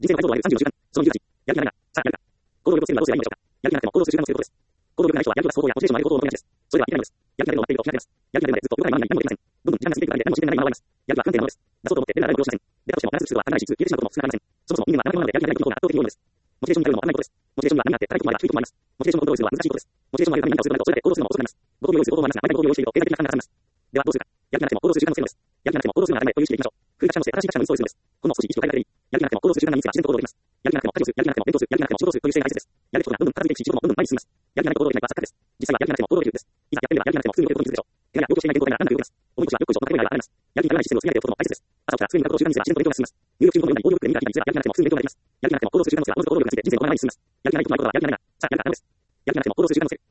人生の解像度は34週間。その28、やる気がないな。さあ、やるか。行動力をつけるのはどうすればいいのでしょうか。やる気がなくても行動する習慣をつけることです。行動力がない人はやる気を出す方法やモチベーションを上げる方法を求めがちです。それでは、いけないのです。やる気が出るのを待っていると気が出ます。やる気が出るまでずっと動かないままに何もできません。どんどん時間が過ぎていくだけで何も進展がないまま終わります。やる気は不安定なものです。出そうと思って出るなら誰も利用しません。出たとしても話する数は限らないし、続けてしまうことも少なくありません。そもそも意味がないものなので、やる気がないことの方が圧倒的に多いのです。モチベーションになるのも危ないことです。モチベーションには何があって高いことまで低いこともあります。モチベーションをコントロールするのは難しいことです。モチベーションを上げるために何かをするとなると、それで行動するのも遅くなります。ご褒美を用意する方法もありますが、毎回ご褒美を用意していると経済的な負担がかさみます。ではどうするか。やる気がなくても行動する習慣をつけるのです。やる気がなくても行動するのは当たり前という意識でいきましょう。古い学者のして新しい学者のインストをするんです。この少し意識を変えるだけでいい。やる気がなくても行動する習慣が身につけば自然と行動できます。やる気がなくても家事をする、やる気がなくても勉強する、やる気がなくても仕事をするという姿勢が大切です。やることがどんどん片付いていくし、仕事もどんどん前に進みます。やる気がないと行動できないのは錯覚です。実際はやる気がなくても行動できるんです。いざやってみればやる気がなくても普通に動けることに気づくでしょう。手が要求していない健康体が難なく動きます。重い腰はよく動く以上と高い未来が現れます。やる気がない姿勢を積み上げておくことも大切です。朝起きたらすぐに書くことを習慣にすれば自然と勉強が進みます。入力中の本を読んだり、オーディオブックで耳が聞いたりすればやる気がなくても普通に勉強ができます。やる気がなくても行動する習慣をつければ、おのずと行動力がついて人生の前に進みます。やる気がないと困ることはやる気がないな。さあ、やるか、ダメです。やる気がなくても行動する習慣をつける。